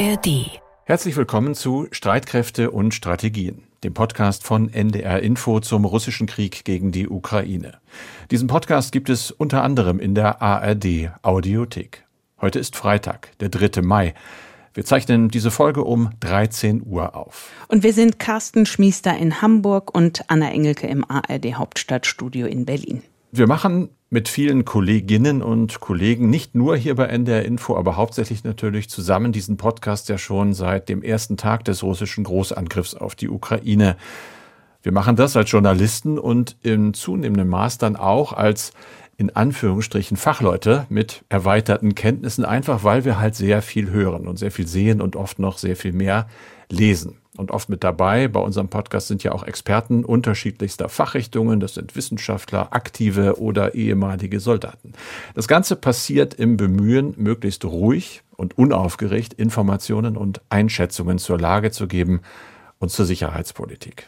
ARD. Herzlich willkommen zu Streitkräfte und Strategien, dem Podcast von NDR Info zum russischen Krieg gegen die Ukraine. Diesen Podcast gibt es unter anderem in der ARD Audiothek. Heute ist Freitag, der 3. Mai. Wir zeichnen diese Folge um 13 Uhr auf. Und wir sind Carsten Schmiester in Hamburg und Anna Engelke im ARD Hauptstadtstudio in Berlin. Wir machen mit vielen Kolleginnen und Kollegen, nicht nur hier bei NDR Info, aber hauptsächlich natürlich zusammen diesen Podcast ja schon seit dem ersten Tag des russischen Großangriffs auf die Ukraine. Wir machen das als Journalisten und in zunehmendem Maß dann auch als in Anführungsstrichen Fachleute mit erweiterten Kenntnissen, einfach weil wir halt sehr viel hören und sehr viel sehen und oft noch sehr viel mehr lesen. Und oft mit dabei bei unserem Podcast sind ja auch Experten unterschiedlichster Fachrichtungen. Das sind Wissenschaftler, aktive oder ehemalige Soldaten. Das Ganze passiert im Bemühen, möglichst ruhig und unaufgeregt Informationen und Einschätzungen zur Lage zu geben und zur Sicherheitspolitik.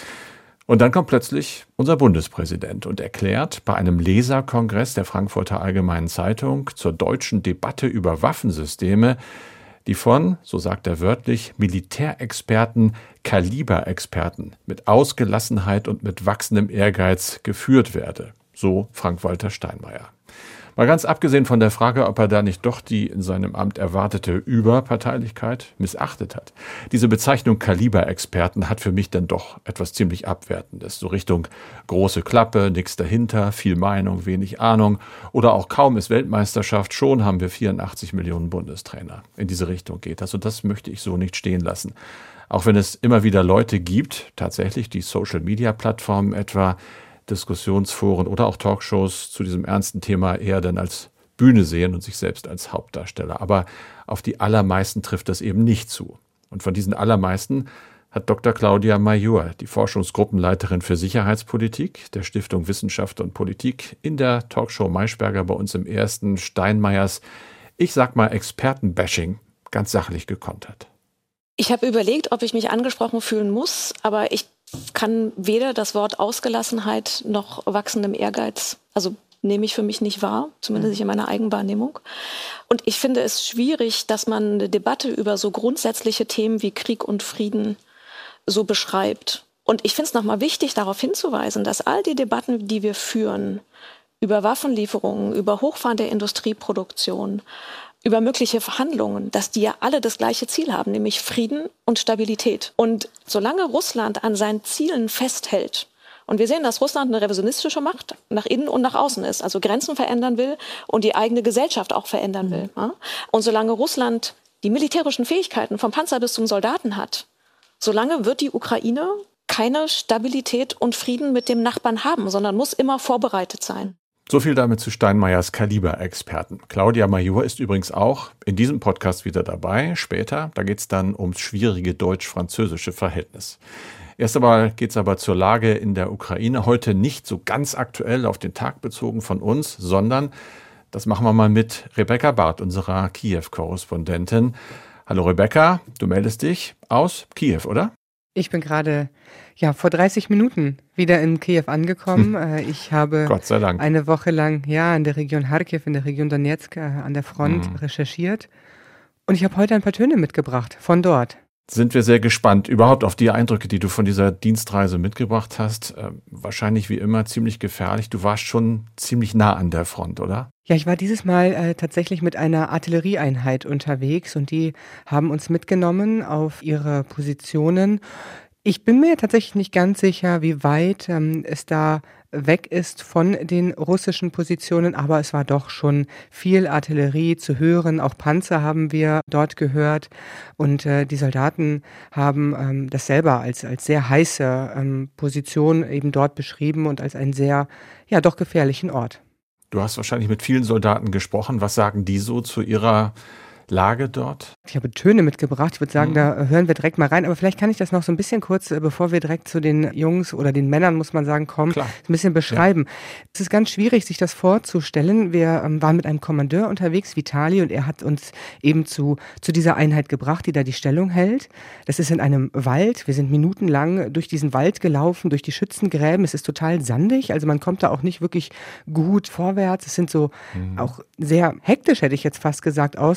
Und dann kommt plötzlich unser Bundespräsident und erklärt bei einem Leserkongress der Frankfurter Allgemeinen Zeitung zur deutschen Debatte über Waffensysteme, die von, so sagt er wörtlich, Militärexperten, Kaliberexperten mit Ausgelassenheit und mit wachsendem Ehrgeiz geführt werde. So Frank-Walter Steinmeier. Mal ganz abgesehen von der Frage, ob er da nicht doch die in seinem Amt erwartete Überparteilichkeit missachtet hat. Diese Bezeichnung Kaliberexperten hat für mich dann doch etwas ziemlich Abwertendes. So Richtung große Klappe, nix dahinter, viel Meinung, wenig Ahnung. Oder auch kaum ist Weltmeisterschaft, schon haben wir 84 Millionen Bundestrainer. In diese Richtung geht das und das möchte ich so nicht stehen lassen. Auch wenn es immer wieder Leute gibt, tatsächlich die Social-Media-Plattformen etwa, Diskussionsforen oder auch Talkshows zu diesem ernsten Thema eher dann als Bühne sehen und sich selbst als Hauptdarsteller. Aber auf die allermeisten trifft das eben nicht zu. Und von diesen allermeisten hat Dr. Claudia Major, die Forschungsgruppenleiterin für Sicherheitspolitik der Stiftung Wissenschaft und Politik, in der Talkshow Maischberger bei uns im ersten Steinmeiers, ich sag mal Expertenbashing, ganz sachlich gekontert. Ich habe überlegt, ob ich mich angesprochen fühlen muss, aber ich kann weder das Wort Ausgelassenheit noch wachsendem Ehrgeiz, also nehme ich für mich nicht wahr, zumindest nicht in meiner Eigenwahrnehmung. Und ich finde es schwierig, dass man eine Debatte über so grundsätzliche Themen wie Krieg und Frieden so beschreibt. Und ich finde es nochmal wichtig, darauf hinzuweisen, dass all die Debatten, die wir führen, über Waffenlieferungen, über Hochfahren der Industrieproduktion, über mögliche Verhandlungen, dass die ja alle das gleiche Ziel haben, nämlich Frieden und Stabilität. Und solange Russland an seinen Zielen festhält, und wir sehen, dass Russland eine revisionistische Macht nach innen und nach außen ist, also Grenzen verändern will und die eigene Gesellschaft auch verändern will. Ja? Und solange Russland die militärischen Fähigkeiten vom Panzer bis zum Soldaten hat, solange wird die Ukraine keine Stabilität und Frieden mit dem Nachbarn haben, sondern muss immer vorbereitet sein. So viel damit zu Steinmeiers Kaliberexperten. Claudia Major ist übrigens auch in diesem Podcast wieder dabei. Später, da geht es dann ums schwierige deutsch-französische Verhältnis. Erst einmal geht es aber zur Lage in der Ukraine. Heute nicht so ganz aktuell auf den Tag bezogen von uns, sondern das machen wir mal mit Rebecca Barth, unserer Kiew-Korrespondentin. Hallo Rebecca, du meldest dich aus Kiew, oder? Ich bin gerade vor 30 Minuten wieder in Kiew angekommen. Ich habe Gott sei Dank eine Woche lang in der Region Charkiw, in der Region Donetsk an der Front recherchiert. Und ich habe heute ein paar Töne mitgebracht von dort. Sind wir sehr gespannt überhaupt auf die Eindrücke, die du von dieser Dienstreise mitgebracht hast. Wahrscheinlich wie immer ziemlich gefährlich. Du warst schon ziemlich nah an der Front, oder? Ja, ich war dieses Mal tatsächlich mit einer Artillerieeinheit unterwegs und die haben uns mitgenommen auf ihre Positionen. Ich bin mir tatsächlich nicht ganz sicher, wie weit es da weg ist von den russischen Positionen, aber es war doch schon viel Artillerie zu hören. Auch Panzer haben wir dort gehört und die Soldaten haben das selber als sehr heiße Position eben dort beschrieben und als einen sehr, doch gefährlichen Ort. Du hast wahrscheinlich mit vielen Soldaten gesprochen. Was sagen die so zu ihrer Lage dort? Ich habe Töne mitgebracht. Ich würde sagen, da hören wir direkt mal rein. Aber vielleicht kann ich das noch so ein bisschen kurz, bevor wir direkt zu den Jungs oder den Männern, muss man sagen, kommen, ein bisschen beschreiben. Es ist ganz schwierig, sich das vorzustellen. Wir waren mit einem Kommandeur unterwegs, Vitali, und er hat uns eben zu dieser Einheit gebracht, die da die Stellung hält. Das ist in einem Wald. Wir sind minutenlang durch diesen Wald gelaufen, durch die Schützengräben. Es ist total sandig, also man kommt da auch nicht wirklich gut vorwärts. Es sind so auch sehr hektisch, hätte ich jetzt fast gesagt, ausgehobene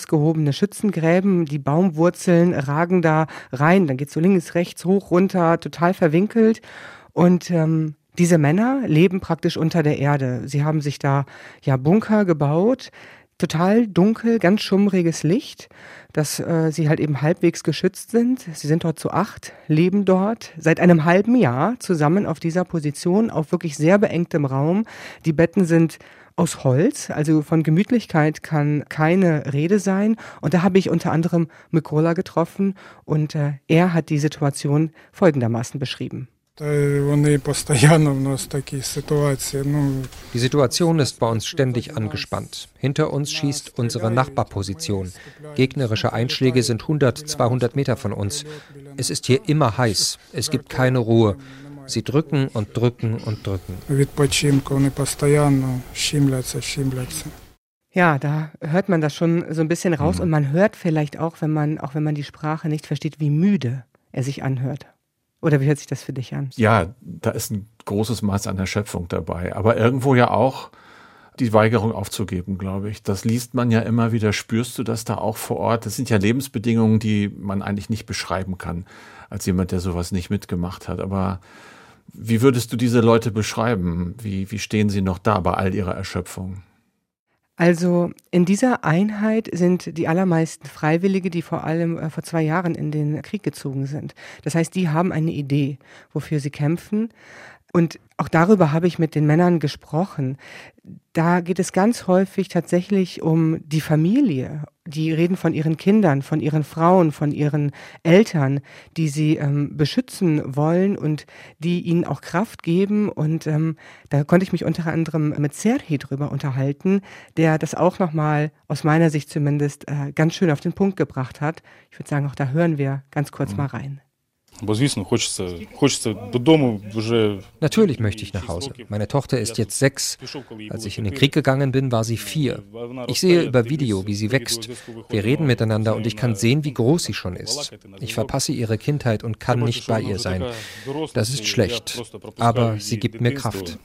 verschiedene Schützengräben, die Baumwurzeln ragen da rein, dann geht's so links, rechts, hoch, runter, total verwinkelt. Und diese Männer leben praktisch unter der Erde. Sie haben sich da ja Bunker gebaut, total dunkel, ganz schummriges Licht, dass sie halt eben halbwegs geschützt sind. Sie sind dort zu 8, leben dort seit einem halben Jahr zusammen auf dieser Position, auf wirklich sehr beengtem Raum. Die Betten sind aus Holz, also von Gemütlichkeit kann keine Rede sein. Und da habe ich unter anderem Mykola getroffen und er hat die Situation folgendermaßen beschrieben. Die Situation ist bei uns ständig angespannt. Hinter uns schießt unsere Nachbarposition. Gegnerische Einschläge sind 100, 200 Meter von uns. Es ist hier immer heiß. Es gibt keine Ruhe. Sie drücken und drücken und drücken. Ja, da hört man das schon so ein bisschen raus und man hört vielleicht auch wenn man die Sprache nicht versteht, wie müde er sich anhört. Oder wie hört sich das für dich an? Ja, da ist ein großes Maß an Erschöpfung dabei. Aber irgendwo ja auch die Weigerung aufzugeben, glaube ich. Das liest man ja immer wieder. Spürst du das da auch vor Ort? Das sind ja Lebensbedingungen, die man eigentlich nicht beschreiben kann, als jemand, der sowas nicht mitgemacht hat. Aber wie würdest du diese Leute beschreiben? Wie stehen sie noch da bei all ihrer Erschöpfung? Also in dieser Einheit sind die allermeisten Freiwillige, die vor allem vor 2 Jahren in den Krieg gezogen sind. Das heißt, die haben eine Idee, wofür sie kämpfen. Und auch darüber habe ich mit den Männern gesprochen. Da geht es ganz häufig tatsächlich um die Familie. Die reden von ihren Kindern, von ihren Frauen, von ihren Eltern, die sie beschützen wollen und die ihnen auch Kraft geben. Und da konnte ich mich unter anderem mit Serhii drüber unterhalten, der das auch nochmal, aus meiner Sicht zumindest, ganz schön auf den Punkt gebracht hat. Ich würde sagen, auch da hören wir ganz kurz mal rein. Natürlich möchte ich nach Hause. Meine Tochter ist jetzt 6. Als ich in den Krieg gegangen bin, war sie 4. Ich sehe über Video, wie sie wächst. Wir reden miteinander und ich kann sehen, wie groß sie schon ist. Ich verpasse ihre Kindheit und kann nicht bei ihr sein. Das ist schlecht, aber sie gibt mir Kraft.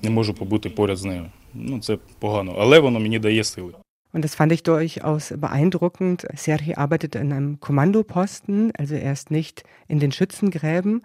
Und das fand ich durchaus beeindruckend. Serhii arbeitet in einem Kommandoposten, also er ist nicht in den Schützengräben.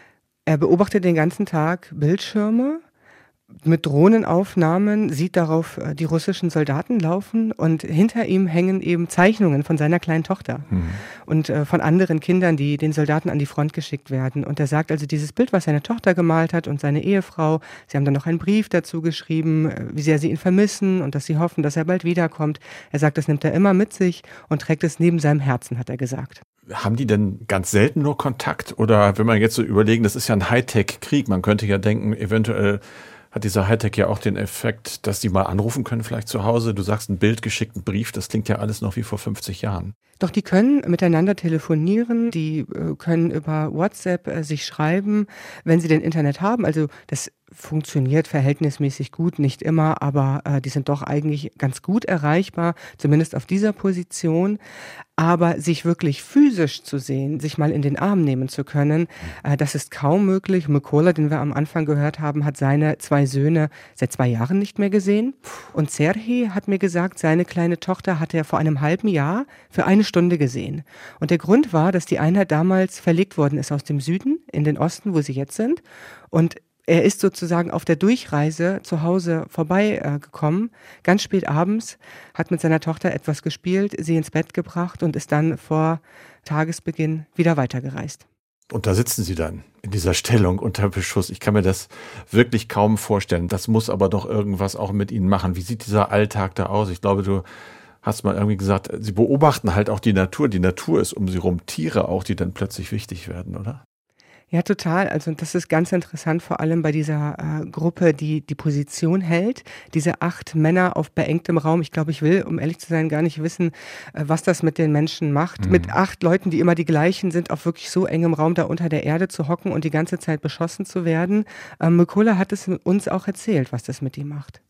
Er beobachtet den ganzen Tag Bildschirme mit Drohnenaufnahmen, sieht darauf die russischen Soldaten laufen und hinter ihm hängen eben Zeichnungen von seiner kleinen Tochter und von anderen Kindern, die den Soldaten an die Front geschickt werden. Und er sagt also, dieses Bild, was seine Tochter gemalt hat und seine Ehefrau, sie haben dann noch einen Brief dazu geschrieben, wie sehr sie ihn vermissen und dass sie hoffen, dass er bald wiederkommt. Er sagt, das nimmt er immer mit sich und trägt es neben seinem Herzen, hat er gesagt. Haben die denn ganz selten nur Kontakt? Oder wenn man jetzt so überlegen, das ist ja ein Hightech-Krieg, man könnte ja denken, eventuell hat dieser Hightech ja auch den Effekt, dass die mal anrufen können vielleicht zu Hause. Du sagst ein Bild geschickt, ein Brief, das klingt ja alles noch wie vor 50 Jahren. Doch die können miteinander telefonieren, die können über WhatsApp sich schreiben, wenn sie denn Internet haben. Also das funktioniert verhältnismäßig gut, nicht immer, aber die sind doch eigentlich ganz gut erreichbar, zumindest auf dieser Position. Aber sich wirklich physisch zu sehen, sich mal in den Arm nehmen zu können, das ist kaum möglich. Mykola, den wir am Anfang gehört haben, hat seine 2 Söhne seit 2 Jahren nicht mehr gesehen. Und Serhii hat mir gesagt, seine kleine Tochter hat er vor einem halben Jahr für 1 Stunde gesehen. Und der Grund war, dass die Einheit damals verlegt worden ist aus dem Süden in den Osten, wo sie jetzt sind. Und er ist sozusagen auf der Durchreise zu Hause vorbeigekommen, ganz spät abends, hat mit seiner Tochter etwas gespielt, sie ins Bett gebracht und ist dann vor Tagesbeginn wieder weitergereist. Und da sitzen sie dann in dieser Stellung unter Beschuss. Ich kann mir das wirklich kaum vorstellen. Das muss aber doch irgendwas auch mit ihnen machen. Wie sieht dieser Alltag da aus? Ich glaube, du hast mal irgendwie gesagt, sie beobachten halt auch die Natur. Die Natur ist um sie rum, Tiere auch, die dann plötzlich wichtig werden, oder? Ja, total. Also das ist ganz interessant, vor allem bei dieser Gruppe, die die Position hält. Diese 8 Männer auf beengtem Raum. Ich glaube, ich will, um ehrlich zu sein, gar nicht wissen, was das mit den Menschen macht. Mit 8 Leuten, die immer die gleichen sind, auf wirklich so engem Raum da unter der Erde zu hocken und die ganze Zeit beschossen zu werden. Mykola hat es uns auch erzählt, was das mit ihm macht.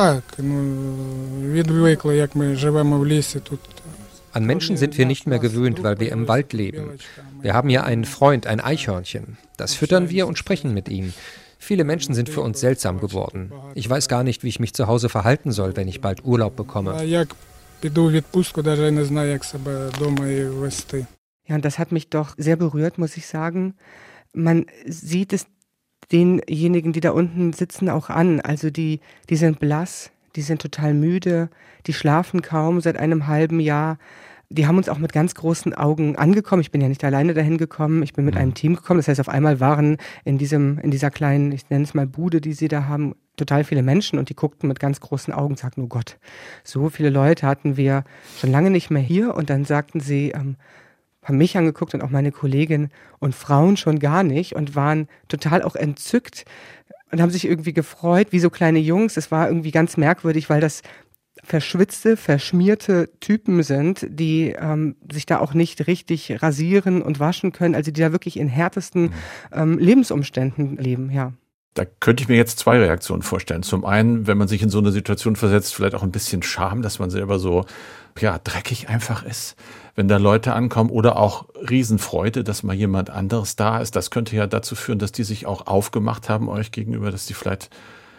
An Menschen sind wir nicht mehr gewöhnt, weil wir im Wald leben. Wir haben hier einen Freund, ein Eichhörnchen. Das füttern wir und sprechen mit ihm. Viele Menschen sind für uns seltsam geworden. Ich weiß gar nicht, wie ich mich zu Hause verhalten soll, wenn ich bald Urlaub bekomme. Ja, und das hat mich doch sehr berührt, muss ich sagen. Man sieht es denjenigen, die da unten sitzen, auch an. Also die sind blass, die sind total müde, die schlafen kaum seit einem halben Jahr. Die haben uns auch mit ganz großen Augen angekommen. Ich bin ja nicht alleine dahin gekommen, ich bin mit einem Team gekommen. Das heißt, auf einmal waren in dieser kleinen, ich nenne es mal Bude, die sie da haben, total viele Menschen und die guckten mit ganz großen Augen und sagten, oh Gott, so viele Leute hatten wir schon lange nicht mehr hier. Und dann sagten sie, haben mich angeguckt und auch meine Kollegin und Frauen schon gar nicht und waren total auch entzückt und haben sich irgendwie gefreut, wie so kleine Jungs. Es war irgendwie ganz merkwürdig, weil das verschwitzte, verschmierte Typen sind, die sich da auch nicht richtig rasieren und waschen können, also die da wirklich in härtesten Lebensumständen leben, ja. Da könnte ich mir jetzt zwei Reaktionen vorstellen. Zum einen, wenn man sich in so eine Situation versetzt, vielleicht auch ein bisschen Scham, dass man selber so, ja, dreckig einfach ist, wenn da Leute ankommen, oder auch Riesenfreude, dass mal jemand anderes da ist. Das könnte ja dazu führen, dass die sich auch aufgemacht haben euch gegenüber, dass die vielleicht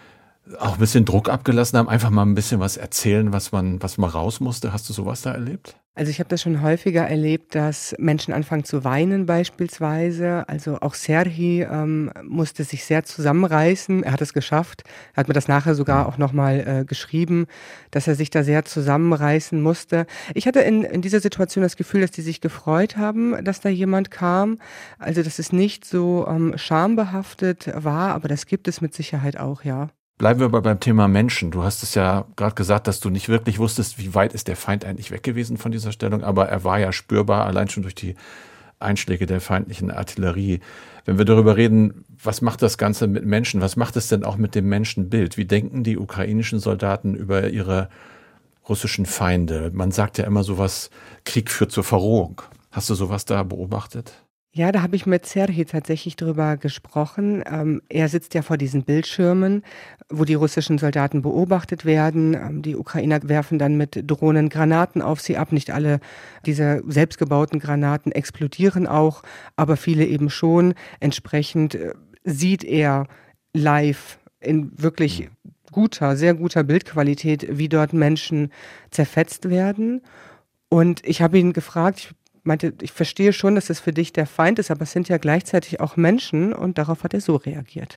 auch ein bisschen Druck abgelassen haben, einfach mal ein bisschen was erzählen, was mal raus musste. Hast du sowas da erlebt? Also ich habe das schon häufiger erlebt, dass Menschen anfangen zu weinen beispielsweise. Also auch Serhii musste sich sehr zusammenreißen. Er hat es geschafft. Er hat mir das nachher sogar auch nochmal geschrieben, dass er sich da sehr zusammenreißen musste. Ich hatte in dieser Situation das Gefühl, dass die sich gefreut haben, dass da jemand kam. Also dass es nicht so schambehaftet war, aber das gibt es mit Sicherheit auch, ja. Bleiben wir aber beim Thema Menschen. Du hast es ja gerade gesagt, dass du nicht wirklich wusstest, wie weit ist der Feind eigentlich weg gewesen von dieser Stellung, aber er war ja spürbar, allein schon durch die Einschläge der feindlichen Artillerie. Wenn wir darüber reden, was macht das Ganze mit Menschen? Was macht es denn auch mit dem Menschenbild? Wie denken die ukrainischen Soldaten über ihre russischen Feinde? Man sagt ja immer sowas, Krieg führt zur Verrohung. Hast du sowas da beobachtet? Ja, da habe ich mit Serhii tatsächlich drüber gesprochen. Er sitzt ja vor diesen Bildschirmen, wo die russischen Soldaten beobachtet werden. Die Ukrainer werfen dann mit Drohnen Granaten auf sie ab. Nicht alle dieser selbstgebauten Granaten explodieren auch, aber viele eben schon. Entsprechend sieht er live in wirklich sehr guter Bildqualität, wie dort Menschen zerfetzt werden. Und ich habe ihn gefragt, ich meinte, ich verstehe schon, dass es für dich der Feind ist, aber es sind ja gleichzeitig auch Menschen, und darauf hat er so reagiert.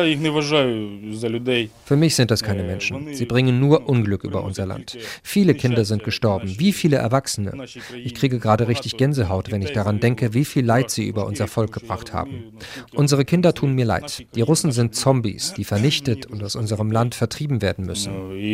Für mich sind das keine Menschen. Sie bringen nur Unglück über unser Land. Viele Kinder sind gestorben, wie viele Erwachsene. Ich kriege gerade richtig Gänsehaut, wenn ich daran denke, wie viel Leid sie über unser Volk gebracht haben. Unsere Kinder tun mir leid. Die Russen sind Zombies, die vernichtet und aus unserem Land vertrieben werden müssen.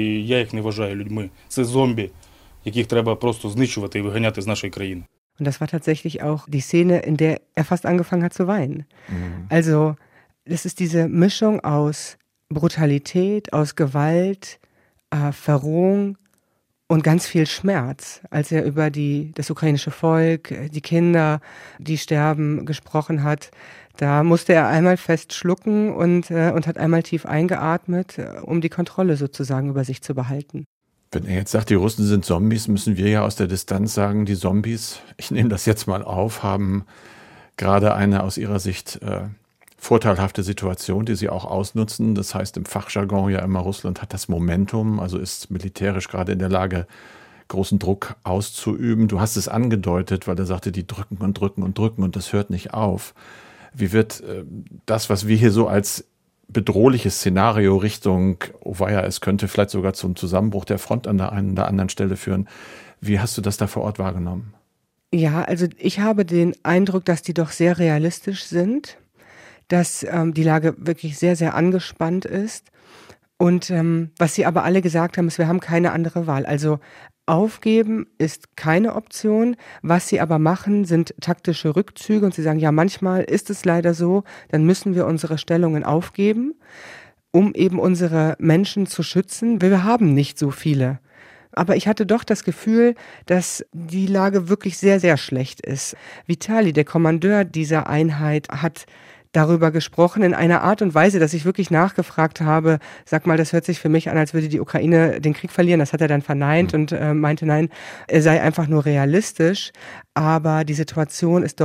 Und das war tatsächlich auch die Szene, in der er fast angefangen hat zu weinen. Also es ist diese Mischung aus Brutalität, aus Gewalt, Verrohung und ganz viel Schmerz, als er über das ukrainische Volk, die Kinder, die sterben, gesprochen hat. Da musste er einmal fest schlucken und hat einmal tief eingeatmet, um die Kontrolle sozusagen über sich zu behalten. Wenn er jetzt sagt, die Russen sind Zombies, müssen wir ja aus der Distanz sagen, die Zombies, ich nehme das jetzt mal auf, haben gerade eine aus ihrer Sicht vorteilhafte Situation, die sie auch ausnutzen. Das heißt im Fachjargon ja immer, Russland hat das Momentum, also ist militärisch gerade in der Lage, großen Druck auszuüben. Du hast es angedeutet, weil er sagte, die drücken und drücken und drücken und das hört nicht auf. Wie wird das, was wir hier so als bedrohliches Szenario Richtung, oh weia, es könnte vielleicht sogar zum Zusammenbruch der Front an der einen oder anderen Stelle führen. Wie hast du das da vor Ort wahrgenommen? Ja, also ich habe den Eindruck, dass die doch sehr realistisch sind, dass die Lage wirklich sehr, sehr angespannt ist. Und was sie aber alle gesagt haben, ist, wir haben keine andere Wahl. Also aufgeben ist keine Option. Was sie aber machen, sind taktische Rückzüge. Und sie sagen, ja, manchmal ist es leider so, dann müssen wir unsere Stellungen aufgeben, um eben unsere Menschen zu schützen. Wir haben nicht so viele. Aber ich hatte doch das Gefühl, dass die Lage wirklich sehr, sehr schlecht ist. Vitali, der Kommandeur dieser Einheit, hat darüber gesprochen in einer Art und Weise, dass ich wirklich nachgefragt habe, sag mal, das hört sich für mich an, als würde die Ukraine den Krieg verlieren. Das hat er dann verneint und meinte, nein, er sei einfach nur realistisch. Aber die Situation ist doch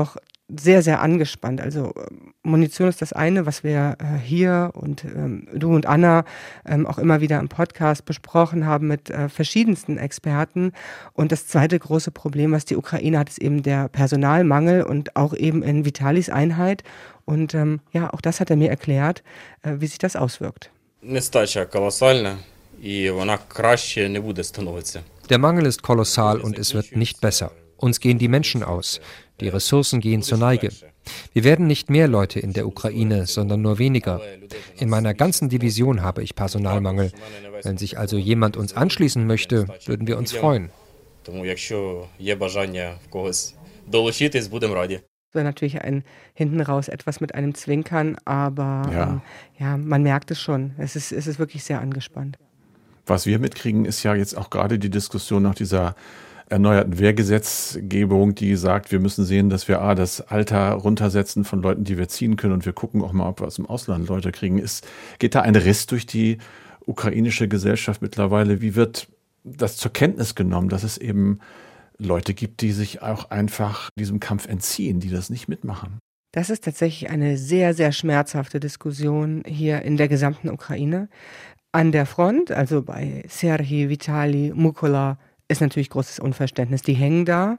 sehr, sehr angespannt. Also Munition ist das eine, was wir hier und du und Anna auch immer wieder im Podcast besprochen haben mit verschiedensten Experten. Und das zweite große Problem, was die Ukraine hat, ist eben der Personalmangel und auch eben in Vitalis Einheit. Und auch das hat er mir erklärt, wie sich das auswirkt. Нестача колосальна, і вона краще не буде становитися. Der Mangel ist kolossal und es wird nicht besser. Uns gehen die Menschen aus. Die Ressourcen gehen zur Neige. Wir werden nicht mehr Leute in der Ukraine, sondern nur weniger. In meiner ganzen Division habe ich Personalmangel. Wenn sich also jemand uns anschließen möchte, würden wir uns freuen. Тому якщо є бажання в когось долучитись, будемо раді. Das war natürlich hinten raus etwas mit einem Zwinkern, aber man merkt es schon. Es ist wirklich sehr angespannt. Was wir mitkriegen, ist ja jetzt auch gerade die Diskussion nach dieser erneuerten Wehrgesetzgebung, die sagt, wir müssen sehen, dass wir das Alter runtersetzen von Leuten, die wir ziehen können, und wir gucken auch mal, ob wir aus dem Ausland Leute kriegen. Geht da ein Riss durch die ukrainische Gesellschaft mittlerweile? Wie wird das zur Kenntnis genommen, dass es eben Leute gibt, die sich auch einfach diesem Kampf entziehen, die das nicht mitmachen? Das ist tatsächlich eine sehr, sehr schmerzhafte Diskussion hier in der gesamten Ukraine. An der Front, also bei Serhii, Vitali, Mykola, ist natürlich großes Unverständnis. Die hängen da,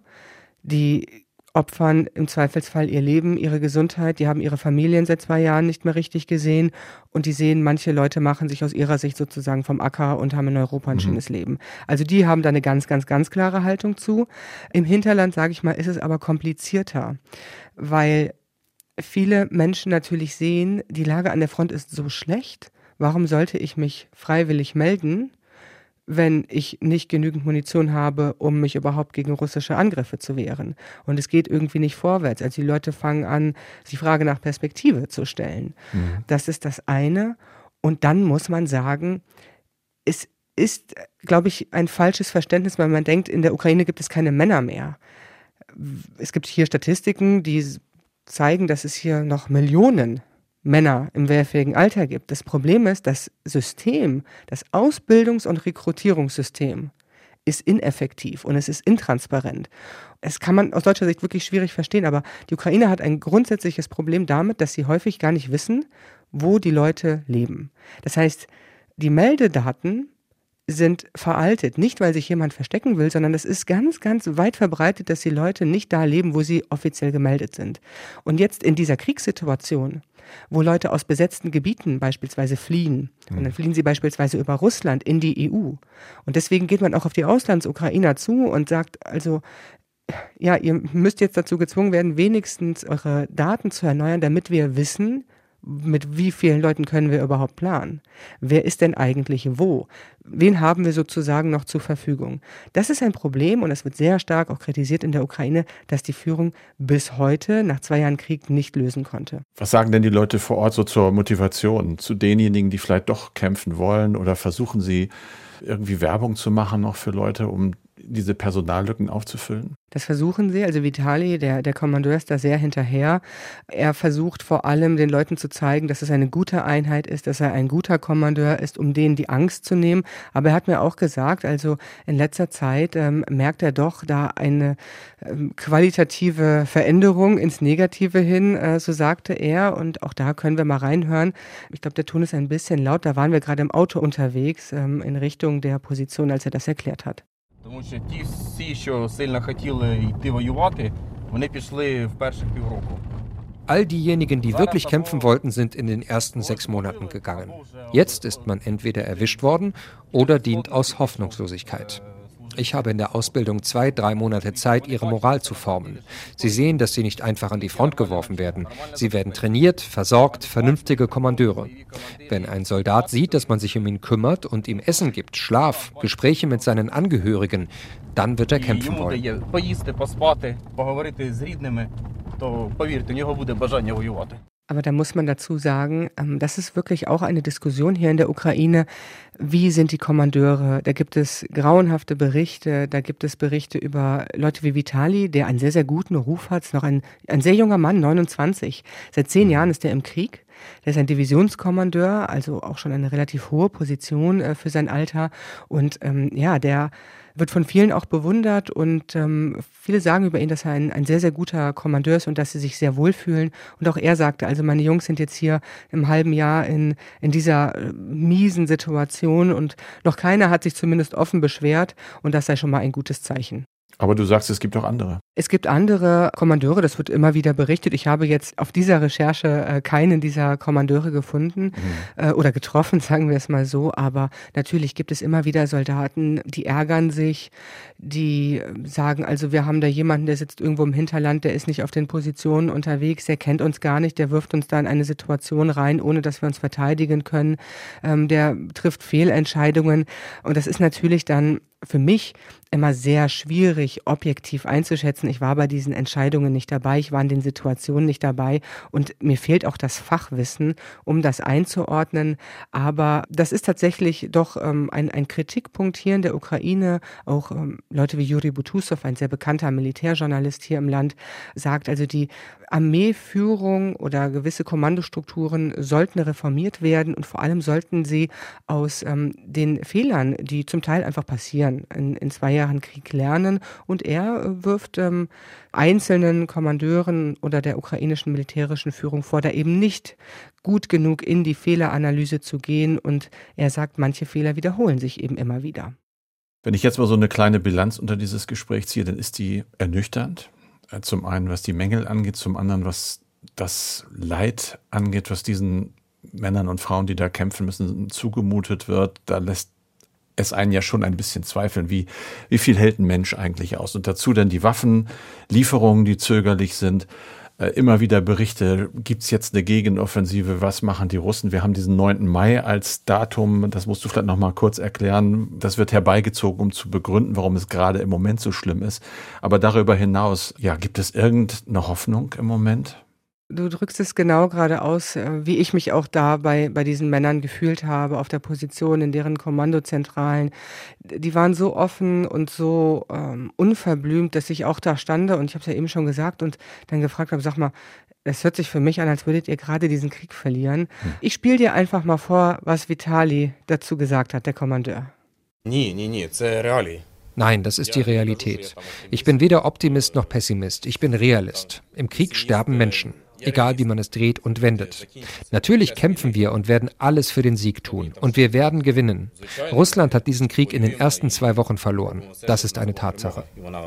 die opfern im Zweifelsfall ihr Leben, ihre Gesundheit, die haben ihre Familien seit 2 Jahren nicht mehr richtig gesehen und die sehen, manche Leute machen sich aus ihrer Sicht sozusagen vom Acker und haben in Europa ein schönes Leben. Also die haben da eine ganz, ganz, ganz klare Haltung zu. Im Hinterland, sage ich mal, ist es aber komplizierter, weil viele Menschen natürlich sehen, die Lage an der Front ist so schlecht, warum sollte ich mich freiwillig melden, wenn ich nicht genügend Munition habe, um mich überhaupt gegen russische Angriffe zu wehren. Und es geht irgendwie nicht vorwärts. Also die Leute fangen an, sich Frage nach Perspektive zu stellen. Das ist das eine. Und dann muss man sagen, es ist, glaube ich, ein falsches Verständnis, weil man denkt, in der Ukraine gibt es keine Männer mehr. Es gibt hier Statistiken, die zeigen, dass es hier noch Millionen Männer im wehrfähigen Alter gibt. Das Problem ist, das System, das Ausbildungs- und Rekrutierungssystem ist ineffektiv und es ist intransparent. Es kann man aus deutscher Sicht wirklich schwierig verstehen, aber die Ukraine hat ein grundsätzliches Problem damit, dass sie häufig gar nicht wissen, wo die Leute leben. Das heißt, die Meldedaten sind veraltet, nicht weil sich jemand verstecken will, sondern es ist ganz, ganz weit verbreitet, dass die Leute nicht da leben, wo sie offiziell gemeldet sind. Und jetzt in dieser Kriegssituation, wo Leute aus besetzten Gebieten beispielsweise fliehen, und dann fliehen sie beispielsweise über Russland in die EU. Und deswegen geht man auch auf die Auslandsukrainer zu und sagt, also, ja, ihr müsst jetzt dazu gezwungen werden, wenigstens eure Daten zu erneuern, damit wir wissen, mit wie vielen Leuten können wir überhaupt planen? Wer ist denn eigentlich wo? Wen haben wir sozusagen noch zur Verfügung? Das ist ein Problem und es wird sehr stark auch kritisiert in der Ukraine, dass die Führung bis heute, nach 2 Jahren Krieg, nicht lösen konnte. Was sagen denn die Leute vor Ort so zur Motivation, zu denjenigen, die vielleicht doch kämpfen wollen, oder versuchen sie irgendwie Werbung zu machen noch für Leute, um diese Personallücken aufzufüllen? Das versuchen sie, also Vitali, der Kommandeur, ist da sehr hinterher. Er versucht vor allem den Leuten zu zeigen, dass es eine gute Einheit ist, dass er ein guter Kommandeur ist, um denen die Angst zu nehmen. Aber er hat mir auch gesagt, also in letzter Zeit merkt er doch da eine qualitative Veränderung ins Negative hin, so sagte er. Und auch da können wir mal reinhören. Ich glaube, der Ton ist ein bisschen laut. Da waren wir gerade im Auto unterwegs in Richtung der Position, als er das erklärt hat. Тому що ті всі, що сильно хотіли йти воювати, вони пішли в перших півроку. All diejenigen, die wirklich kämpfen wollten, sind in den ersten 6 Monaten gegangen. Jetzt ist man entweder erwischt worden oder dient aus Hoffnungslosigkeit. Ich habe in der Ausbildung 2-3 Monate Zeit, ihre Moral zu formen. Sie sehen, dass sie nicht einfach an die Front geworfen werden. Sie werden trainiert, versorgt, vernünftige Kommandeure. Wenn ein Soldat sieht, dass man sich um ihn kümmert und ihm Essen gibt, Schlaf, Gespräche mit seinen Angehörigen, dann wird er kämpfen wollen. Aber da muss man dazu sagen, das ist wirklich auch eine Diskussion hier in der Ukraine. Wie sind die Kommandeure? Da gibt es grauenhafte Berichte. Da gibt es Berichte über Leute wie Vitali, der einen sehr, sehr guten Ruf hat. Ist noch ein sehr junger Mann, 29. Seit 10 Jahren ist er im Krieg. Der ist ein Divisionskommandeur, also auch schon eine relativ hohe Position für sein Alter. Und der wird von vielen auch bewundert und viele sagen über ihn, dass er ein sehr, sehr guter Kommandeur ist und dass sie sich sehr wohlfühlen. Und auch er sagte, also meine Jungs sind jetzt hier im halben Jahr in dieser miesen Situation und noch keiner hat sich zumindest offen beschwert und das sei schon mal ein gutes Zeichen. Aber du sagst, es gibt auch andere. Es gibt andere Kommandeure, das wird immer wieder berichtet. Ich habe jetzt auf dieser Recherche keinen dieser Kommandeure gefunden oder getroffen, sagen wir es mal so. Aber natürlich gibt es immer wieder Soldaten, die ärgern sich, die sagen, also wir haben da jemanden, der sitzt irgendwo im Hinterland, der ist nicht auf den Positionen unterwegs, der kennt uns gar nicht, der wirft uns da in eine Situation rein, ohne dass wir uns verteidigen können. Der trifft Fehlentscheidungen und das ist natürlich dann für mich immer sehr schwierig, objektiv einzuschätzen. Ich war bei diesen Entscheidungen nicht dabei, ich war in den Situationen nicht dabei und mir fehlt auch das Fachwissen, um das einzuordnen. Aber das ist tatsächlich doch ein Kritikpunkt hier in der Ukraine. Auch Leute wie Juri Butussow, ein sehr bekannter Militärjournalist hier im Land, sagt also, die Armeeführung oder gewisse Kommandostrukturen sollten reformiert werden und vor allem sollten sie aus den Fehlern, die zum Teil einfach passieren, in 2 Jahren Krieg lernen. Und er wirft einzelnen Kommandeuren oder der ukrainischen militärischen Führung vor, da eben nicht gut genug in die Fehleranalyse zu gehen. Und er sagt, manche Fehler wiederholen sich eben immer wieder. Wenn ich jetzt mal so eine kleine Bilanz unter dieses Gespräch ziehe, dann ist die ernüchternd. Zum einen, was die Mängel angeht, zum anderen, was das Leid angeht, was diesen Männern und Frauen, die da kämpfen müssen, zugemutet wird. Da lässt es einen ja schon ein bisschen zweifeln, wie viel hält ein Mensch eigentlich aus. Und dazu dann die Waffenlieferungen, die zögerlich sind. Immer wieder Berichte, gibt es jetzt eine Gegenoffensive, was machen die Russen? Wir haben diesen 9. Mai als Datum, das musst du vielleicht noch mal kurz erklären. Das wird herbeigezogen, um zu begründen, warum es gerade im Moment so schlimm ist. Aber darüber hinaus, ja, gibt es irgendeine Hoffnung im Moment? Du drückst es genau gerade aus, wie ich mich auch da bei diesen Männern gefühlt habe, auf der Position, in deren Kommandozentralen. Die waren so offen und so unverblümt, dass ich auch da stande und ich habe es ja eben schon gesagt und dann gefragt habe, sag mal, es hört sich für mich an, als würdet ihr gerade diesen Krieg verlieren. Ich spiele dir einfach mal vor, was Vitali dazu gesagt hat, der Kommandeur. Nein, das ist die Realität. Ich bin weder Optimist noch Pessimist. Ich bin Realist. Im Krieg sterben Menschen. Egal wie man es dreht und wendet. Natürlich kämpfen wir und werden alles für den Sieg tun. Und wir werden gewinnen. Russland hat diesen Krieg in den ersten 2 Wochen verloren. Das ist eine Tatsache.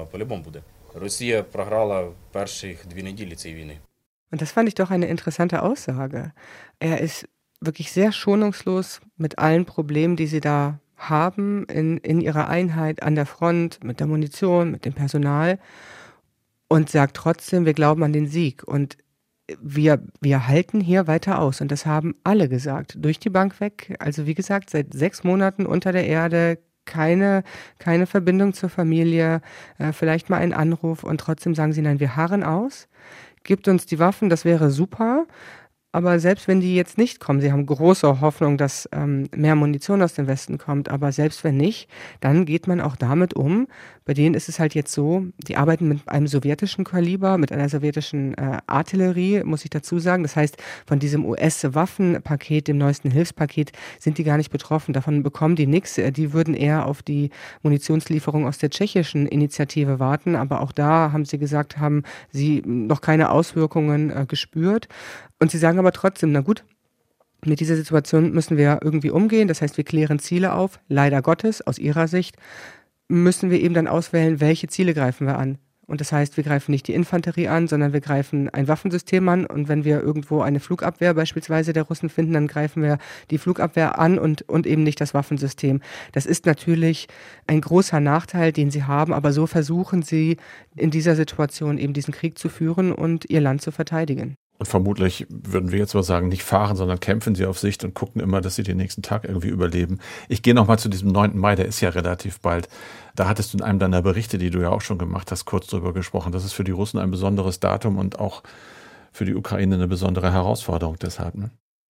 Und das fand ich doch eine interessante Aussage. Er ist wirklich sehr schonungslos mit allen Problemen, die sie da haben in ihrer Einheit an der Front, mit der Munition, mit dem Personal und sagt trotzdem, wir glauben an den Sieg. Und wir halten hier weiter aus und das haben alle gesagt, durch die Bank weg. Also wie gesagt, seit 6 Monaten unter der Erde, keine Verbindung zur Familie, vielleicht mal ein Anruf und trotzdem sagen sie, nein, wir harren aus, gibt uns die Waffen, das wäre super. Aber selbst wenn die jetzt nicht kommen, sie haben große Hoffnung, dass mehr Munition aus dem Westen kommt, aber selbst wenn nicht, dann geht man auch damit um. Bei denen ist es halt jetzt so, die arbeiten mit einem sowjetischen Kaliber, mit einer sowjetischen Artillerie, muss ich dazu sagen. Das heißt, von diesem US-Waffenpaket, dem neuesten Hilfspaket, sind die gar nicht betroffen. Davon bekommen die nichts. Die würden eher auf die Munitionslieferung aus der tschechischen Initiative warten. Aber auch da haben sie gesagt, haben sie noch keine Auswirkungen gespürt. Und sie sagen aber trotzdem, na gut, mit dieser Situation müssen wir irgendwie umgehen. Das heißt, wir klären Ziele auf. Leider Gottes, aus ihrer Sicht, müssen wir eben dann auswählen, welche Ziele greifen wir an. Und das heißt, wir greifen nicht die Infanterie an, sondern wir greifen ein Waffensystem an. Und wenn wir irgendwo eine Flugabwehr beispielsweise der Russen finden, dann greifen wir die Flugabwehr an und eben nicht das Waffensystem. Das ist natürlich ein großer Nachteil, den sie haben. Aber so versuchen sie in dieser Situation eben diesen Krieg zu führen und ihr Land zu verteidigen. Und vermutlich würden wir jetzt mal sagen, nicht fahren, sondern kämpfen sie auf Sicht und gucken immer, dass sie den nächsten Tag irgendwie überleben. Ich gehe nochmal zu diesem 9. Mai, der ist ja relativ bald. Da hattest du in einem deiner Berichte, die du ja auch schon gemacht hast, kurz drüber gesprochen. Das ist für die Russen ein besonderes Datum und auch für die Ukraine eine besondere Herausforderung deshalb, ne?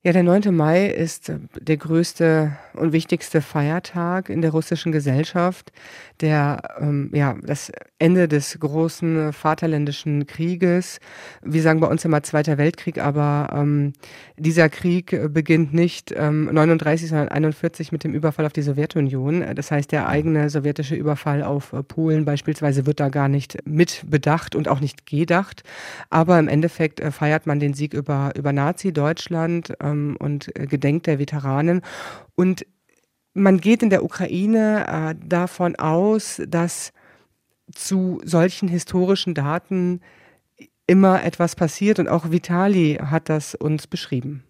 Ja, der 9. Mai ist der größte und wichtigste Feiertag in der russischen Gesellschaft, das Ende des großen Vaterländischen Krieges. Wir sagen bei uns immer Zweiter Weltkrieg, aber dieser Krieg beginnt nicht 39, sondern 41 mit dem Überfall auf die Sowjetunion. Das heißt, der eigene sowjetische Überfall auf Polen beispielsweise wird da gar nicht mit bedacht und auch nicht gedacht. Aber im Endeffekt feiert man den Sieg über Nazi-Deutschland und gedenkt der Veteranen. Und man geht in der Ukraine davon aus, dass zu solchen historischen Daten immer etwas passiert. Und auch Vitali hat das uns beschrieben.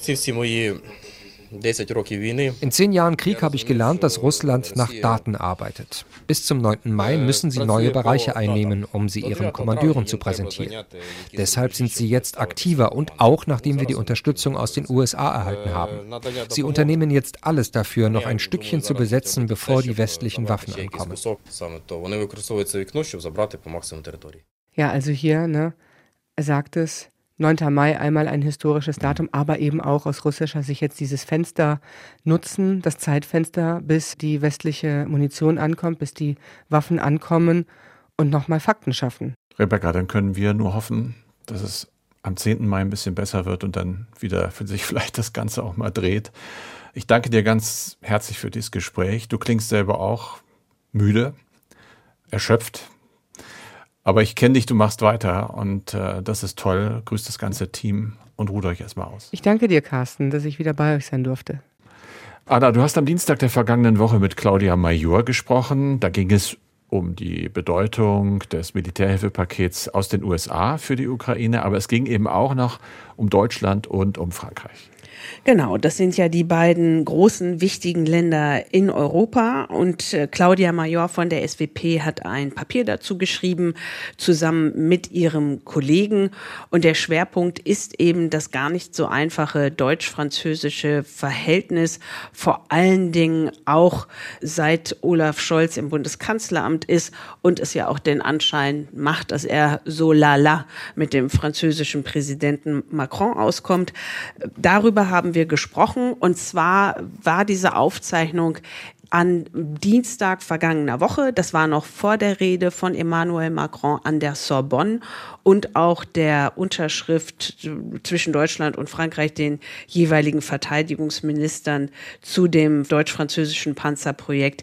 In 10 Jahren Krieg habe ich gelernt, dass Russland nach Daten arbeitet. Bis zum 9. Mai müssen sie neue Bereiche einnehmen, um sie ihren Kommandeuren zu präsentieren. Deshalb sind sie jetzt aktiver und auch nachdem wir die Unterstützung aus den USA erhalten haben. Sie unternehmen jetzt alles dafür, noch ein Stückchen zu besetzen, bevor die westlichen Waffen ankommen. Ja, also hier, er sagt es, 9. Mai einmal ein historisches Datum, aber eben auch aus russischer Sicht jetzt dieses Fenster nutzen, das Zeitfenster, bis die westliche Munition ankommt, bis die Waffen ankommen und nochmal Fakten schaffen. Rebecca, dann können wir nur hoffen, dass es am 10. Mai ein bisschen besser wird und dann wieder für sich vielleicht das Ganze auch mal dreht. Ich danke dir ganz herzlich für dieses Gespräch. Du klingst selber auch müde, erschöpft. Aber ich kenne dich, du machst weiter und das ist toll. Grüß das ganze Team und ruht euch erstmal aus. Ich danke dir, Carsten, dass ich wieder bei euch sein durfte. Anna, du hast am Dienstag der vergangenen Woche mit Claudia Major gesprochen. Da ging es um die Bedeutung des Militärhilfepakets aus den USA für die Ukraine. Aber es ging eben auch noch um Deutschland und um Frankreich. Genau, das sind ja die beiden großen, wichtigen Länder in Europa. Und Claudia Major von der SWP hat ein Papier dazu geschrieben, zusammen mit ihrem Kollegen. Und der Schwerpunkt ist eben das gar nicht so einfache deutsch-französische Verhältnis, vor allen Dingen auch seit Olaf Scholz im Bundeskanzleramt ist und es ja auch den Anschein macht, dass er so lala mit dem französischen Präsidenten Macron auskommt. Darüber haben wir gesprochen, und zwar war diese Aufzeichnung an Dienstag vergangener Woche. Das war noch vor der Rede von Emmanuel Macron an der Sorbonne und auch der Unterschrift zwischen Deutschland und Frankreich, den jeweiligen Verteidigungsministern, zu dem deutsch-französischen Panzerprojekt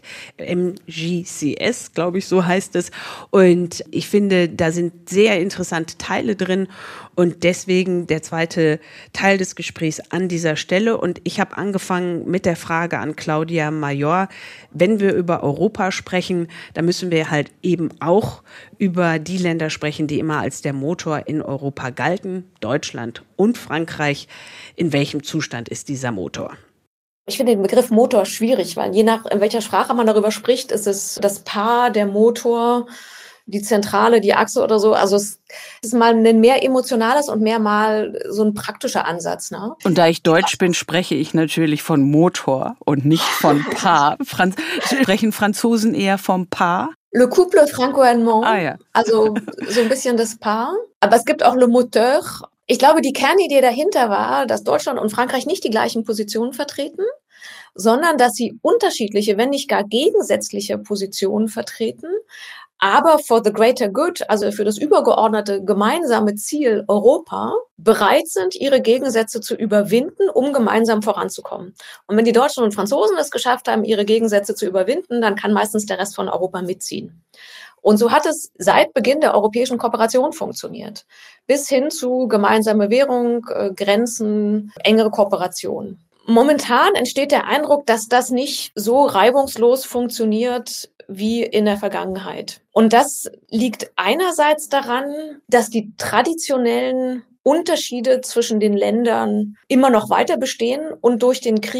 MJCS, glaube ich, so heißt es. Und ich finde, da sind sehr interessante Teile drin. Und deswegen der zweite Teil des Gesprächs an dieser Stelle. Und ich habe angefangen mit der Frage an Claudia Major: Wenn wir über Europa sprechen, dann müssen wir halt eben auch über die Länder sprechen, die immer als der Motor in Europa galten, Deutschland und Frankreich. In welchem Zustand ist dieser Motor? Ich finde den Begriff Motor schwierig, weil je nach, in welcher Sprache man darüber spricht, ist es das Paar, der Motor, die Zentrale, die Achse oder so. Also es ist mal ein mehr emotionales und mehr mal so ein praktischer Ansatz. Ne? Und da ich Deutsch bin, spreche ich natürlich von Motor und nicht von Paar. Sprechen Franzosen eher vom Paar? Le couple franco-allemand, ja. Also so ein bisschen das Paar. Aber es gibt auch le moteur. Ich glaube, die Kernidee dahinter war, dass Deutschland und Frankreich nicht die gleichen Positionen vertreten, sondern dass sie unterschiedliche, wenn nicht gar gegensätzliche Positionen vertreten, aber for the greater good, also für das übergeordnete gemeinsame Ziel Europa, bereit sind, ihre Gegensätze zu überwinden, um gemeinsam voranzukommen. Und wenn die Deutschen und Franzosen es geschafft haben, ihre Gegensätze zu überwinden, dann kann meistens der Rest von Europa mitziehen. Und so hat es seit Beginn der europäischen Kooperation funktioniert, bis hin zu gemeinsame Währung, Grenzen, engere Kooperation. Momentan entsteht der Eindruck, dass das nicht so reibungslos funktioniert wie in der Vergangenheit. Und das liegt einerseits daran, dass die traditionellen Unterschiede zwischen den Ländern immer noch weiter bestehen und durch den Krieg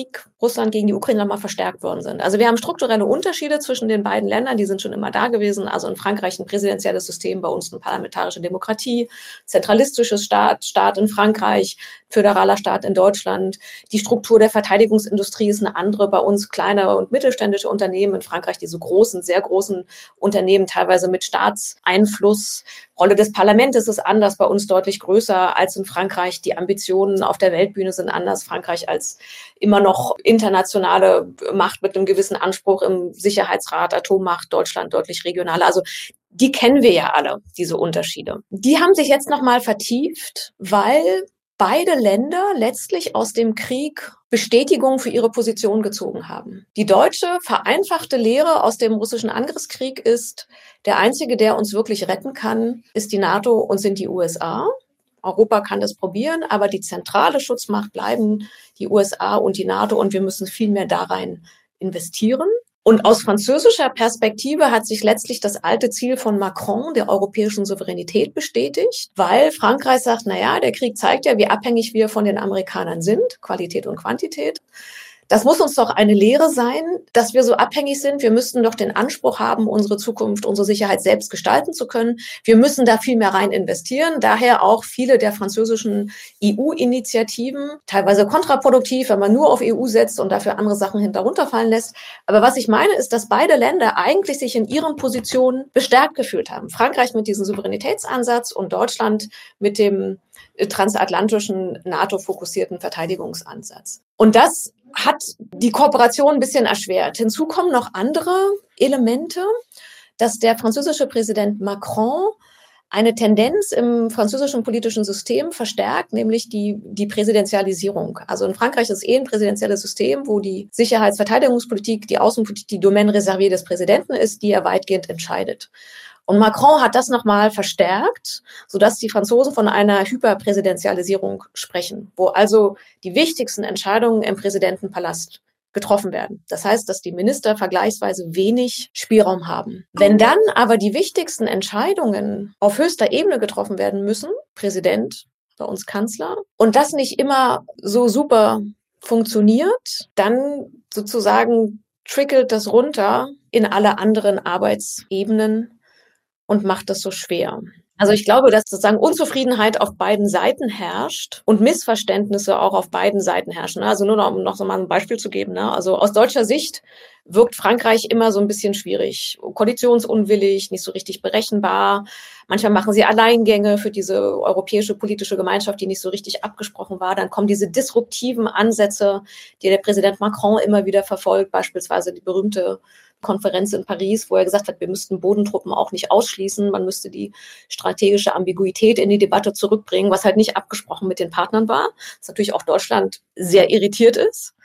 Russland gegen die Ukraine nochmal verstärkt worden sind. Also wir haben strukturelle Unterschiede zwischen den beiden Ländern, die sind schon immer da gewesen. Also in Frankreich ein präsidentielles System, bei uns eine parlamentarische Demokratie, zentralistisches Staat in Frankreich, föderaler Staat in Deutschland. Die Struktur der Verteidigungsindustrie ist eine andere, bei uns kleine und mittelständische Unternehmen, in Frankreich diese großen, sehr großen Unternehmen, teilweise mit Staatseinfluss. Rolle des Parlaments ist anders, bei uns deutlich größer als in Frankreich. Die Ambitionen auf der Weltbühne sind anders. Frankreich als immer noch internationale Macht mit einem gewissen Anspruch im Sicherheitsrat, Atommacht, Deutschland deutlich regionaler. Also die kennen wir ja alle, diese Unterschiede. Die haben sich jetzt nochmal vertieft, weil beide Länder letztlich aus dem Krieg Bestätigung für ihre Position gezogen haben. Die deutsche vereinfachte Lehre aus dem russischen Angriffskrieg ist, der einzige, der uns wirklich retten kann, ist die NATO und sind die USA. Europa kann das probieren, aber die zentrale Schutzmacht bleiben die USA und die NATO und wir müssen viel mehr da rein investieren. Und aus französischer Perspektive hat sich letztlich das alte Ziel von Macron der europäischen Souveränität bestätigt, weil Frankreich sagt, naja, der Krieg zeigt ja, wie abhängig wir von den Amerikanern sind, Qualität und Quantität. Das muss uns doch eine Lehre sein, dass wir so abhängig sind. Wir müssten doch den Anspruch haben, unsere Zukunft, unsere Sicherheit selbst gestalten zu können. Wir müssen da viel mehr rein investieren. Daher auch viele der französischen EU-Initiativen, teilweise kontraproduktiv, wenn man nur auf EU setzt und dafür andere Sachen hinterunterfallen lässt. Aber was ich meine, ist, dass beide Länder eigentlich sich in ihren Positionen bestärkt gefühlt haben. Frankreich mit diesem Souveränitätsansatz und Deutschland mit dem transatlantischen, NATO-fokussierten Verteidigungsansatz. Und das hat die Kooperation ein bisschen erschwert. Hinzu kommen noch andere Elemente, dass der französische Präsident Macron eine Tendenz im französischen politischen System verstärkt, nämlich die Präsidentialisierung. Also in Frankreich ist ein präsidentielles System, wo die Sicherheits-Verteidigungspolitik, die Außenpolitik, die Domaine réservée des Präsidenten ist, die er weitgehend entscheidet. Und Macron hat das nochmal verstärkt, sodass die Franzosen von einer Hyperpräsidentialisierung sprechen, wo also die wichtigsten Entscheidungen im Präsidentenpalast getroffen werden. Das heißt, dass die Minister vergleichsweise wenig Spielraum haben. Wenn dann aber die wichtigsten Entscheidungen auf höchster Ebene getroffen werden müssen, Präsident, bei uns Kanzler, und das nicht immer so super funktioniert, dann sozusagen trickelt das runter in alle anderen Arbeitsebenen und macht das so schwer. Also ich glaube, dass sozusagen Unzufriedenheit auf beiden Seiten herrscht und Missverständnisse auch auf beiden Seiten herrschen. Also nur noch, um noch so mal ein Beispiel zu geben. Also aus deutscher Sicht wirkt Frankreich immer so ein bisschen schwierig, koalitionsunwillig, nicht so richtig berechenbar. Manchmal machen sie Alleingänge für diese europäische politische Gemeinschaft, die nicht so richtig abgesprochen war. Dann kommen diese disruptiven Ansätze, die der Präsident Macron immer wieder verfolgt, beispielsweise die berühmte Konferenz in Paris, wo er gesagt hat, wir müssten Bodentruppen auch nicht ausschließen, man müsste die strategische Ambiguität in die Debatte zurückbringen, was halt nicht abgesprochen mit den Partnern war, was natürlich auch Deutschland sehr irritiert ist.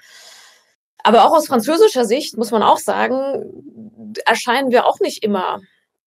Aber auch aus französischer Sicht muss man auch sagen, erscheinen wir auch nicht immer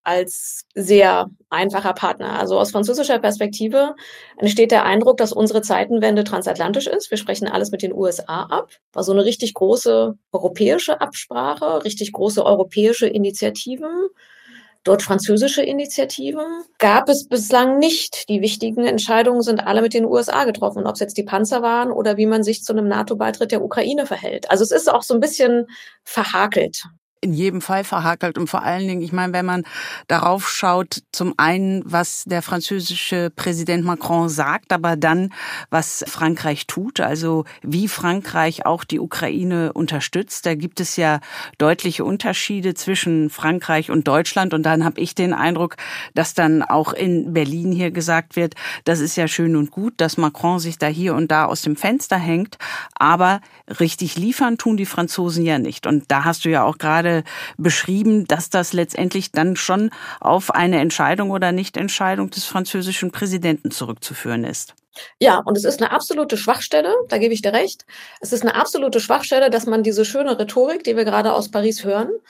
als sehr einfacher Partner. Also aus französischer Perspektive entsteht der Eindruck, dass unsere Zeitenwende transatlantisch ist. Wir sprechen alles mit den USA ab. War so eine richtig große europäische Absprache, richtig große europäische Initiativen, deutsch-französische Initiativen. Gab es bislang nicht. Die wichtigen Entscheidungen sind alle mit den USA getroffen, ob es jetzt die Panzer waren oder wie man sich zu einem NATO-Beitritt der Ukraine verhält. Also es ist auch so ein bisschen verhakelt. In jedem Fall verhakelt und vor allen Dingen, ich meine, wenn man darauf schaut, zum einen, was der französische Präsident Macron sagt, aber dann, was Frankreich tut, also wie Frankreich auch die Ukraine unterstützt, da gibt es ja deutliche Unterschiede zwischen Frankreich und Deutschland und dann habe ich den Eindruck, dass dann auch in Berlin hier gesagt wird, das ist ja schön und gut, dass Macron sich da hier und da aus dem Fenster hängt, aber richtig liefern tun die Franzosen ja nicht und da hast du ja auch gerade beschrieben, dass das letztendlich dann schon auf eine Entscheidung oder Nichtentscheidung des französischen Präsidenten zurückzuführen ist. Ja, und es ist eine absolute Schwachstelle, da gebe ich dir recht. Es ist eine absolute Schwachstelle, dass man diese schöne Rhetorik, die wir gerade aus Paris hören,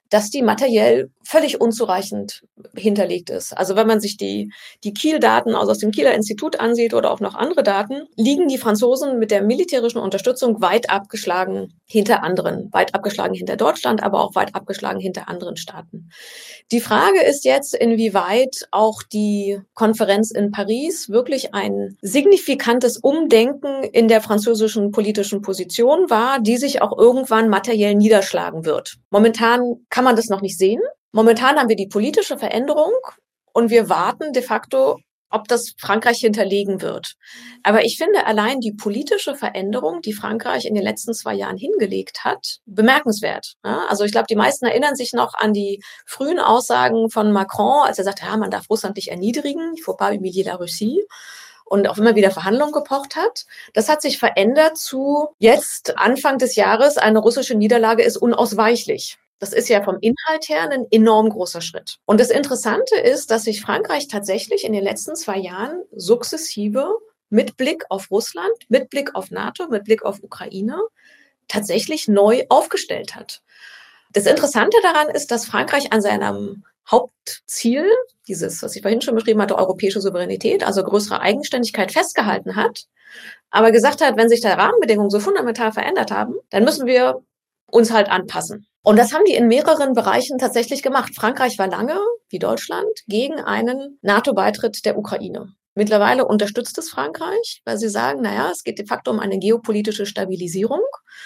dass die materiell völlig unzureichend hinterlegt ist. Also wenn man sich die Kiel-Daten aus dem Kieler Institut ansieht oder auch noch andere Daten, liegen die Franzosen mit der militärischen Unterstützung weit abgeschlagen hinter anderen. Weit abgeschlagen hinter Deutschland, aber auch weit abgeschlagen hinter anderen Staaten. Die Frage ist jetzt, inwieweit auch die Konferenz in Paris wirklich ein signifikantes Umdenken in der französischen politischen Position war, die sich auch irgendwann materiell niederschlagen wird. Momentan kann man das noch nicht sehen. Momentan haben wir die politische Veränderung und wir warten de facto, ob das Frankreich hinterlegen wird. Aber ich finde allein die politische Veränderung, die Frankreich in den letzten 2 Jahren hingelegt hat, bemerkenswert. Ja, also ich glaube, die meisten erinnern sich noch an die frühen Aussagen von Macron, als er sagte, ja, man darf Russland nicht erniedrigen, il faut pas humilier la Russie. Und auch immer wieder Verhandlungen gepocht hat. Das hat sich verändert zu jetzt Anfang des Jahres, eine russische Niederlage ist unausweichlich. Das ist ja vom Inhalt her ein enorm großer Schritt. Und das Interessante ist, dass sich Frankreich tatsächlich in den letzten 2 Jahren sukzessive mit Blick auf Russland, mit Blick auf NATO, mit Blick auf Ukraine tatsächlich neu aufgestellt hat. Das Interessante daran ist, dass Frankreich an seinem Hauptziel, dieses, was ich vorhin schon beschrieben hatte, europäische Souveränität, also größere Eigenständigkeit festgehalten hat, aber gesagt hat, wenn sich da Rahmenbedingungen so fundamental verändert haben, dann müssen wir uns halt anpassen. Und das haben die in mehreren Bereichen tatsächlich gemacht. Frankreich war lange, wie Deutschland, gegen einen NATO-Beitritt der Ukraine. Mittlerweile unterstützt es Frankreich, weil sie sagen, naja, es geht de facto um eine geopolitische Stabilisierung,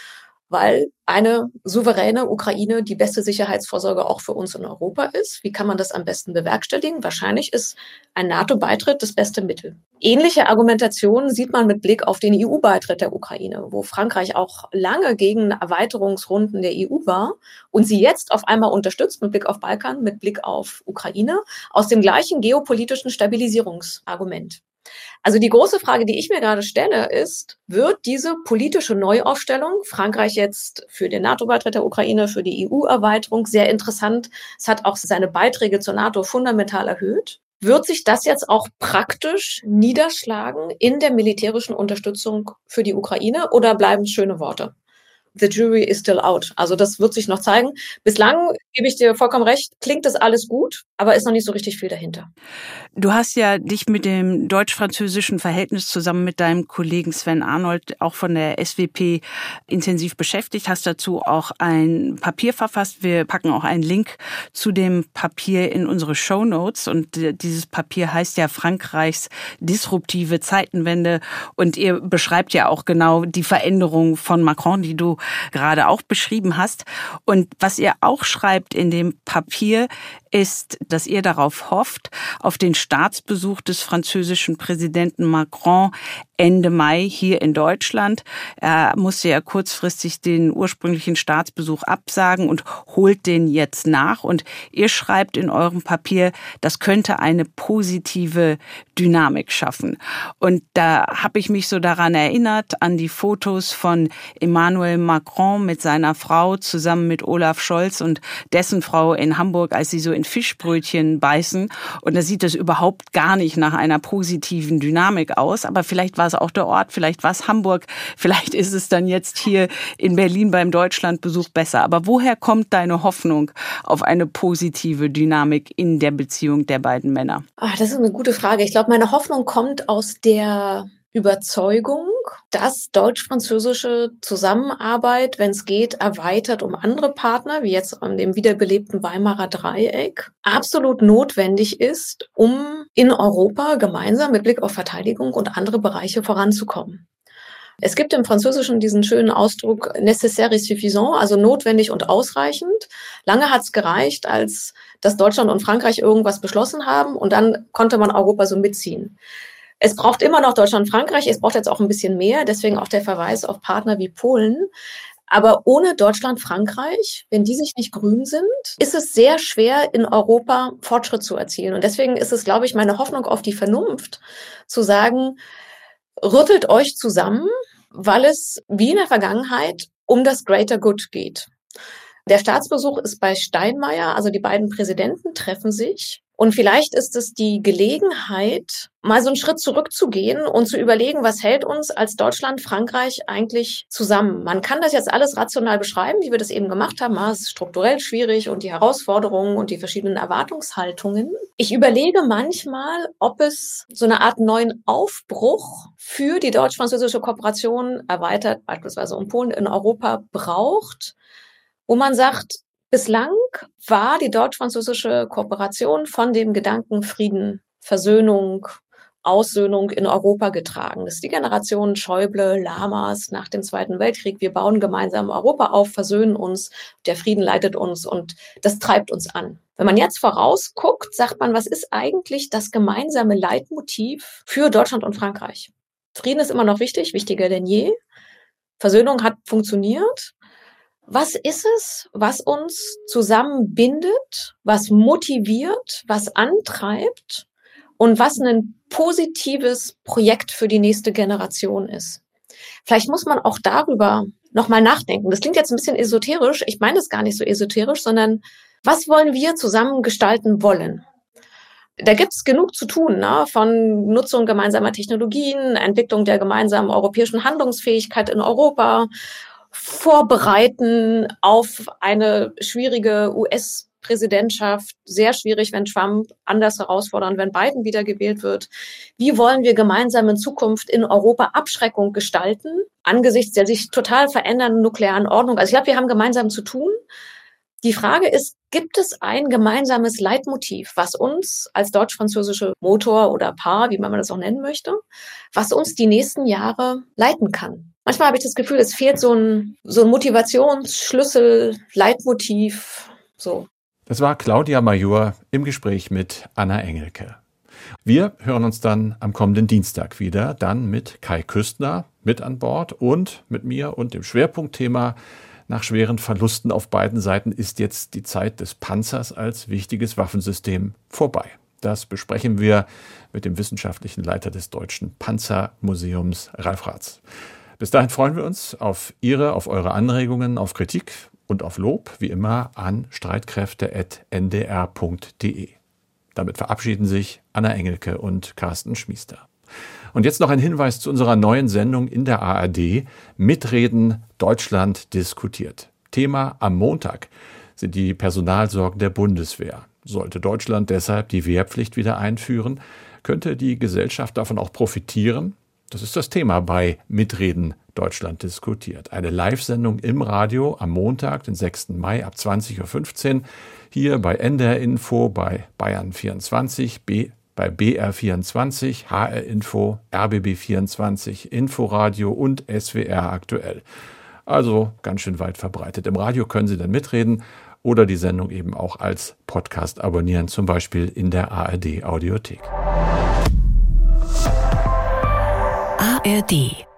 weil eine souveräne Ukraine die beste Sicherheitsvorsorge auch für uns in Europa ist. Wie kann man das am besten bewerkstelligen? Wahrscheinlich ist ein NATO-Beitritt das beste Mittel. Ähnliche Argumentationen sieht man mit Blick auf den EU-Beitritt der Ukraine, wo Frankreich auch lange gegen Erweiterungsrunden der EU war und sie jetzt auf einmal unterstützt mit Blick auf Balkan, mit Blick auf Ukraine, aus dem gleichen geopolitischen Stabilisierungsargument. Also die große Frage, die ich mir gerade stelle, ist, wird diese politische Neuaufstellung, Frankreich jetzt für den NATO-Beitritt der Ukraine, für die EU-Erweiterung, sehr interessant, es hat auch seine Beiträge zur NATO fundamental erhöht, wird sich das jetzt auch praktisch niederschlagen in der militärischen Unterstützung für die Ukraine oder bleiben es schöne Worte? The jury is still out. Also das wird sich noch zeigen. Bislang, gebe ich dir vollkommen recht, klingt das alles gut, aber ist noch nicht so richtig viel dahinter. Du hast ja dich mit dem deutsch-französischen Verhältnis zusammen mit deinem Kollegen Sven Arnold auch von der SWP intensiv beschäftigt, hast dazu auch ein Papier verfasst. Wir packen auch einen Link zu dem Papier in unsere Shownotes und dieses Papier heißt ja Frankreichs disruptive Zeitenwende und ihr beschreibt ja auch genau die Veränderung von Macron, die du gerade auch beschrieben hast. Und was ihr auch schreibt in dem Papier ist, dass ihr darauf hofft, auf den Staatsbesuch des französischen Präsidenten Macron Ende Mai hier in Deutschland. Er musste ja kurzfristig den ursprünglichen Staatsbesuch absagen und holt den jetzt nach. Und ihr schreibt in eurem Papier, das könnte eine positive Dynamik schaffen. Und da habe ich mich so daran erinnert, an die Fotos von Emmanuel Macron mit seiner Frau zusammen mit Olaf Scholz und dessen Frau in Hamburg, als sie so in Fischbrötchen beißen. Und da sieht es überhaupt gar nicht nach einer positiven Dynamik aus. Aber vielleicht war es auch der Ort, vielleicht war es Hamburg, vielleicht ist es dann jetzt hier in Berlin beim Deutschlandbesuch besser. Aber woher kommt deine Hoffnung auf eine positive Dynamik in der Beziehung der beiden Männer? Das ist eine gute Frage. Ich glaube, meine Hoffnung kommt aus der Überzeugung, dass deutsch-französische Zusammenarbeit, wenn es geht, erweitert um andere Partner, wie jetzt an dem wiederbelebten Weimarer Dreieck, absolut notwendig ist, um in Europa gemeinsam mit Blick auf Verteidigung und andere Bereiche voranzukommen. Es gibt im Französischen diesen schönen Ausdruck nécessaire et suffisant, also notwendig und ausreichend. Lange hat es gereicht, als dass Deutschland und Frankreich irgendwas beschlossen haben und dann konnte man Europa so mitziehen. Es braucht immer noch Deutschland und Frankreich, es braucht jetzt auch ein bisschen mehr, deswegen auch der Verweis auf Partner wie Polen. Aber ohne Deutschland, Frankreich, wenn die sich nicht grün sind, ist es sehr schwer, in Europa Fortschritt zu erzielen. Und deswegen ist es, glaube ich, meine Hoffnung auf die Vernunft, zu sagen, rüttelt euch zusammen, weil es wie in der Vergangenheit um das Greater Good geht. Der Staatsbesuch ist bei Steinmeier, also die beiden Präsidenten treffen sich Und vielleicht ist es die Gelegenheit, mal so einen Schritt zurückzugehen und zu überlegen, was hält uns als Deutschland, Frankreich eigentlich zusammen? Man kann das jetzt alles rational beschreiben, wie wir das eben gemacht haben. Es ist strukturell schwierig und die Herausforderungen und die verschiedenen Erwartungshaltungen. Ich überlege manchmal, ob es so eine Art neuen Aufbruch für die deutsch-französische Kooperation, erweitert beispielsweise um Polen, in Europa braucht, wo man sagt, bislang war die deutsch-französische Kooperation von dem Gedanken Frieden, Versöhnung, Aussöhnung in Europa getragen. Das ist die Generation Schäuble, Lamas nach dem Zweiten Weltkrieg. Wir bauen gemeinsam Europa auf, versöhnen uns, der Frieden leitet uns und das treibt uns an. Wenn man jetzt vorausguckt, sagt man, was ist eigentlich das gemeinsame Leitmotiv für Deutschland und Frankreich? Frieden ist immer noch wichtig, wichtiger denn je. Versöhnung hat funktioniert. Was ist es, was uns zusammenbindet, was motiviert, was antreibt und was ein positives Projekt für die nächste Generation ist? Vielleicht muss man auch darüber nochmal nachdenken. Das klingt jetzt ein bisschen esoterisch. Ich meine es gar nicht so esoterisch, sondern was wollen wir zusammen gestalten wollen? Da gibt's genug zu tun, ne? Von Nutzung gemeinsamer Technologien, Entwicklung der gemeinsamen europäischen Handlungsfähigkeit in Europa, Vorbereiten auf eine schwierige US-Präsidentschaft, sehr schwierig, wenn Trump, anders herausfordernd, wenn Biden wiedergewählt wird. Wie wollen wir gemeinsam in Zukunft in Europa Abschreckung gestalten, angesichts der sich total verändernden nuklearen Ordnung? Also ich glaube, wir haben gemeinsam zu tun. Die Frage ist, gibt es ein gemeinsames Leitmotiv, was uns als deutsch-französische Motor oder Paar, wie man das auch nennen möchte, was uns die nächsten Jahre leiten kann? Manchmal habe ich das Gefühl, es fehlt so ein Motivationsschlüssel, Leitmotiv, so. Das war Claudia Major im Gespräch mit Anna Engelke. Wir hören uns dann am kommenden Dienstag wieder, dann mit Kai Küstner mit an Bord und mit mir und dem Schwerpunktthema: Nach schweren Verlusten auf beiden Seiten ist jetzt die Zeit des Panzers als wichtiges Waffensystem vorbei. Das besprechen wir mit dem wissenschaftlichen Leiter des Deutschen Panzermuseums, Ralf Ratz. Bis dahin freuen wir uns auf eure Anregungen, auf Kritik und auf Lob, wie immer, an streitkräfte@ndr.de. Damit verabschieden sich Anna Engelke und Carsten Schmiester. Und jetzt noch ein Hinweis zu unserer neuen Sendung in der ARD, Mitreden Deutschland diskutiert. Thema am Montag sind die Personalsorgen der Bundeswehr. Sollte Deutschland deshalb die Wehrpflicht wieder einführen, könnte die Gesellschaft davon auch profitieren. Das ist das Thema bei Mitreden Deutschland diskutiert. Eine Live-Sendung im Radio am Montag, den 6. Mai ab 20.15 Uhr, hier bei NDR Info, bei Bayern 24, bei BR24, HR Info, RBB 24, Inforadio und SWR aktuell. Also ganz schön weit verbreitet. Im Radio können Sie dann mitreden oder die Sendung eben auch als Podcast abonnieren, zum Beispiel in der ARD Audiothek. ARD